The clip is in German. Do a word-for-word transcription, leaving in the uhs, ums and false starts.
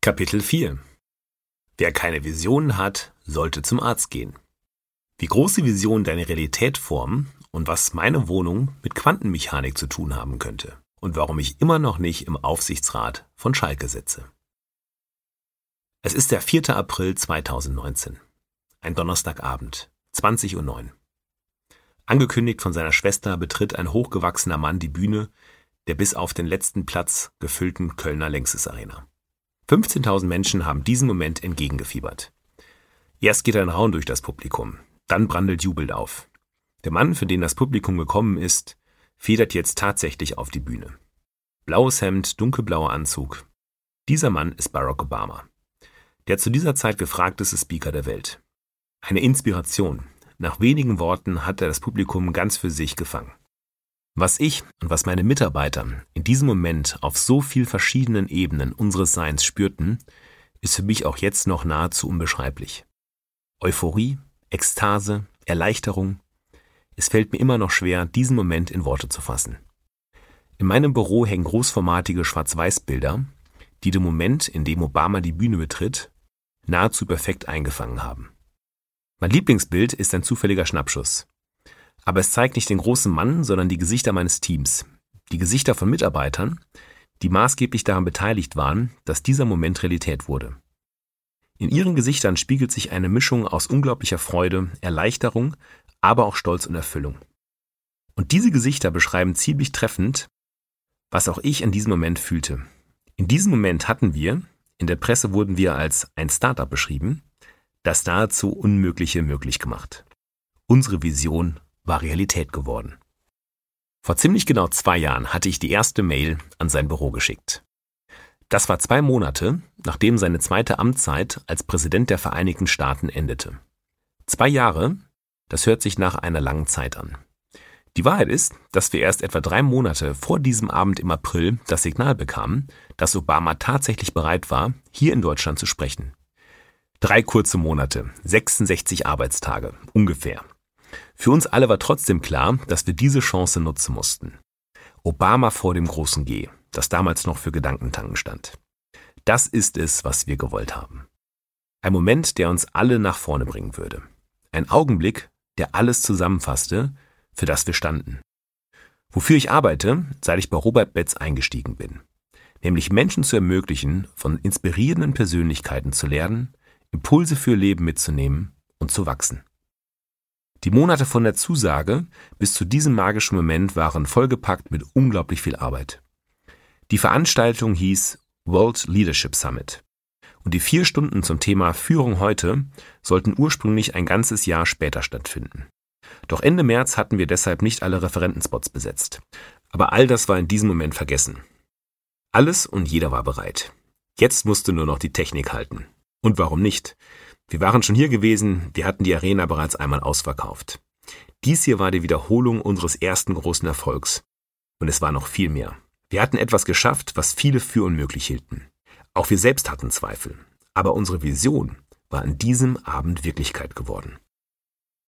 Kapitel vier. Wer keine Visionen hat, sollte zum Arzt gehen. Wie große Visionen deine Realität formen und was meine Wohnung mit Quantenmechanik zu tun haben könnte und warum ich immer noch nicht im Aufsichtsrat von Schalke sitze. Es ist der vierte April zweitausendneunzehn, ein Donnerstagabend, zwanzig Uhr neun. Angekündigt von seiner Schwester betritt ein hochgewachsener Mann die Bühne der bis auf den letzten Platz gefüllten Kölner Längstes Arena. fünfzehntausend Menschen haben diesen Moment entgegengefiebert. Erst geht ein Raunen durch das Publikum, dann brandelt Jubel auf. Der Mann, für den das Publikum gekommen ist, federt jetzt tatsächlich auf die Bühne. Blaues Hemd, dunkelblauer Anzug. Dieser Mann ist Barack Obama, der zu dieser Zeit gefragteste Speaker der Welt. Eine Inspiration. Nach wenigen Worten hat er das Publikum ganz für sich gefangen. Was ich und was meine Mitarbeiter in diesem Moment auf so vielen verschiedenen Ebenen unseres Seins spürten, ist für mich auch jetzt noch nahezu unbeschreiblich. Euphorie, Ekstase, Erleichterung. Es fällt mir immer noch schwer, diesen Moment in Worte zu fassen. In meinem Büro hängen großformatige Schwarz-Weiß-Bilder, die den Moment, in dem Obama die Bühne betritt, nahezu perfekt eingefangen haben. Mein Lieblingsbild ist ein zufälliger Schnappschuss. Aber es zeigt nicht den großen Mann, sondern die Gesichter meines Teams, die Gesichter von Mitarbeitern, die maßgeblich daran beteiligt waren, dass dieser Moment Realität wurde. In ihren Gesichtern spiegelt sich eine Mischung aus unglaublicher Freude, Erleichterung, aber auch Stolz und Erfüllung. Und diese Gesichter beschreiben ziemlich treffend, was auch ich in diesem Moment fühlte. In diesem Moment hatten wir, in der Presse wurden wir als ein Startup beschrieben, das nahezu Unmögliche möglich gemacht. Unsere Vision war Realität geworden. Vor ziemlich genau zwei Jahren hatte ich die erste Mail an sein Büro geschickt. Das war zwei Monate, nachdem seine zweite Amtszeit als Präsident der Vereinigten Staaten endete. Zwei Jahre, das hört sich nach einer langen Zeit an. Die Wahrheit ist, dass wir erst etwa drei Monate vor diesem Abend im April das Signal bekamen, dass Obama tatsächlich bereit war, hier in Deutschland zu sprechen. Drei kurze Monate, sechsundsechzig Arbeitstage, ungefähr. Für uns alle war trotzdem klar, dass wir diese Chance nutzen mussten. Obama vor dem großen G, das damals noch für Gedankentanken stand. Das ist es, was wir gewollt haben. Ein Moment, der uns alle nach vorne bringen würde. Ein Augenblick, der alles zusammenfasste, für das wir standen. Wofür ich arbeite, seit ich bei Robert Betz eingestiegen bin. Nämlich Menschen zu ermöglichen, von inspirierenden Persönlichkeiten zu lernen, Impulse für ihr Leben mitzunehmen und zu wachsen. Die Monate von der Zusage bis zu diesem magischen Moment waren vollgepackt mit unglaublich viel Arbeit. Die Veranstaltung hieß World Leadership Summit und die vier Stunden zum Thema Führung heute sollten ursprünglich ein ganzes Jahr später stattfinden. Doch Ende März hatten wir deshalb nicht alle Referentenspots besetzt. Aber all das war in diesem Moment vergessen. Alles und jeder war bereit. Jetzt musste nur noch die Technik halten. Und warum nicht? Wir waren schon hier gewesen, wir hatten die Arena bereits einmal ausverkauft. Dies hier war die Wiederholung unseres ersten großen Erfolgs. Und es war noch viel mehr. Wir hatten etwas geschafft, was viele für unmöglich hielten. Auch wir selbst hatten Zweifel. Aber unsere Vision war an diesem Abend Wirklichkeit geworden.